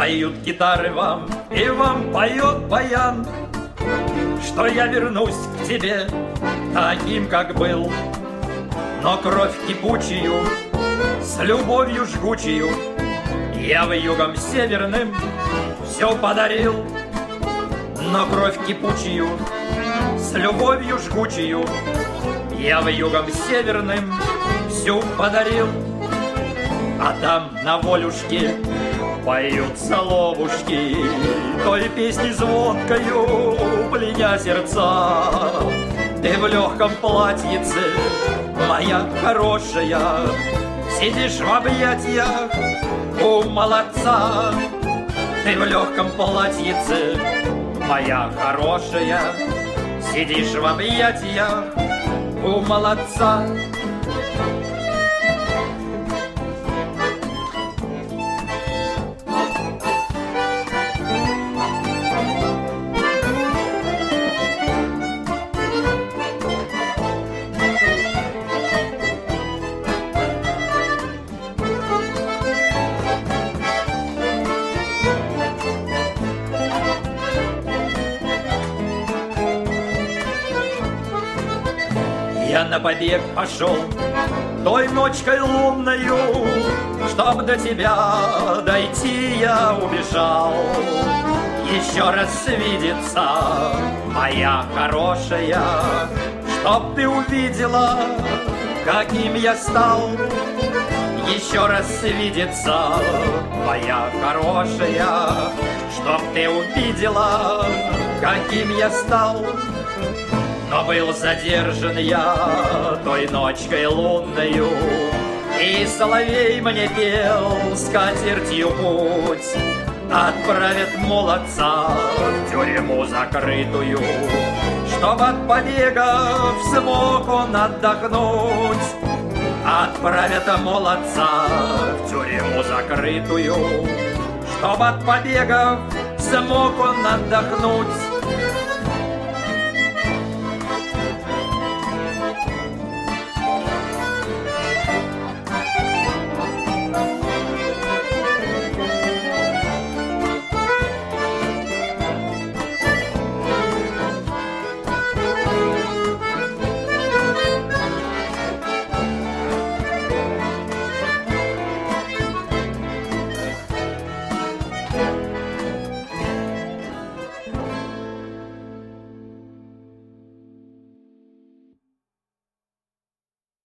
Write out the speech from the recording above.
Поют гитары вам, и вам поет баян, что я вернусь к тебе таким, как был. Но кровь кипучую, с любовью жгучую, я вьюгом северным все подарил. Но кровь кипучую, с любовью жгучую, я вьюгом северным всю подарил. А там на волюшке поют соловушки той песни звонкою, пленя сердца. Ты в легком платьице, моя хорошая, сидишь в объятиях у молодца. Ты в легком платьице, моя хорошая, сидишь в объятиях у молодца. Я на побег пошел той ночкой лунною, чтоб до тебя дойти я убежал. Еще раз видеться, моя хорошая, чтоб ты увидела, каким я стал. Еще раз видеться, моя хорошая, чтоб ты увидела, каким я стал. Но был задержан я той ночкой лунною, и соловей мне пел скатертью путь. Отправят молодца в тюрьму закрытую, чтоб от побегов смог он отдохнуть. Отправят молодца в тюрьму закрытую, чтоб от побегов смог он отдохнуть.